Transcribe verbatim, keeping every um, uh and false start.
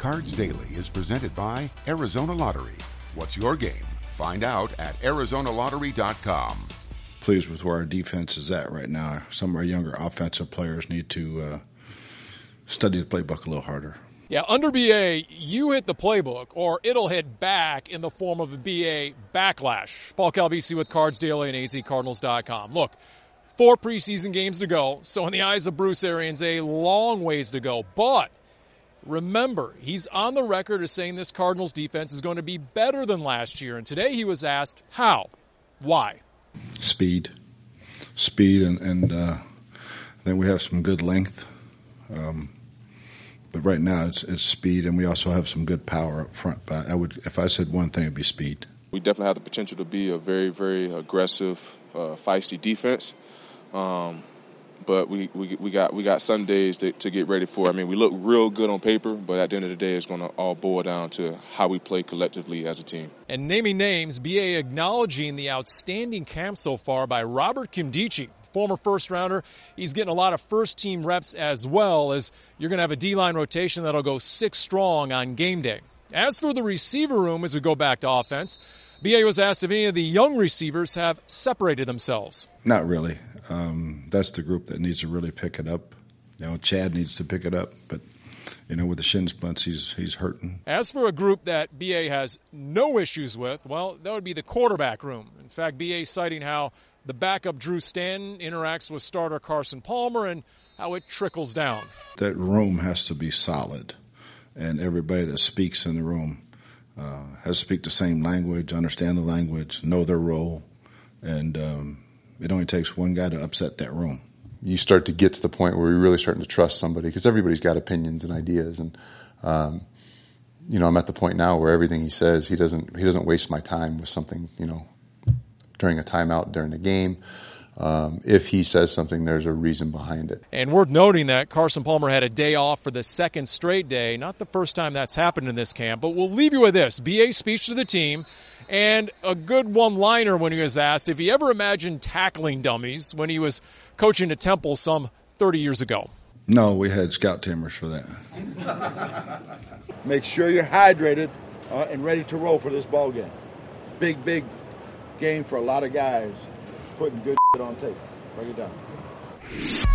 Cards Daily is presented by Arizona Lottery. What's your game? Find out at arizona lottery dot com. Pleased with where our defense is at right now. Some of our younger offensive players need to uh, study the playbook a little harder. Yeah, under B A, you hit the playbook, or it'll hit back in the form of a B A backlash. Paul Calvisi with Cards Daily and A Z Cardinals dot com. Look, four preseason games to go, so in the eyes of Bruce Arians, a long ways to go. But remember, he's on the record as saying this Cardinals defense is going to be better than last year. And today he was asked, how? Why? Speed. Speed, and, and uh, I think we have some good length. Um, but right now it's, it's speed, and we also have some good power up front. But I would, if I said one thing, it would be speed. We definitely have the potential to be a very, very aggressive, uh, feisty defense. Um, But we, we we got we got some days to, to get ready for. I mean, we look real good on paper, but at the end of the day, it's going to all boil down to how we play collectively as a team. And naming names, B A acknowledging the outstanding camp so far by Robert Kimdichie, former first-rounder. He's getting a lot of first-team reps as well, as you're going to have a D-line rotation that'll go six strong on game day. As for the receiver room, as we go back to offense, B A was asked if any of the young receivers have separated themselves. Not really. Um, that's the group that needs to really pick it up. You know, Chad needs to pick it up, but you know, with the shin splints, he's he's hurting. As for a group that B A has no issues with, well, that would be the quarterback room. In fact, B A citing how the backup Drew Stanton interacts with starter Carson Palmer and how it trickles down. That room has to be solid, and everybody that speaks in the room uh, has to speak the same language, understand the language, know their role, and um, it only takes one guy to upset that room. You start to get to the point where you're really starting to trust somebody, because everybody's got opinions and ideas. And, um, you know, I'm at the point now where everything he says, he doesn't, he doesn't waste my time with something, you know, during a timeout, during a game. Um, if he says something, there's a reason behind it. And worth noting that Carson Palmer had a day off for the second straight day. Not the first time that's happened in this camp, but we'll leave you with this. B A speech to the team. And a good one-liner when he was asked if he ever imagined tackling dummies when he was coaching at Temple some thirty years ago. No, we had scout teamers for that. Make sure you're hydrated uh, and ready to roll for this ball game. Big, big game for a lot of guys putting good shit on tape. Break it down.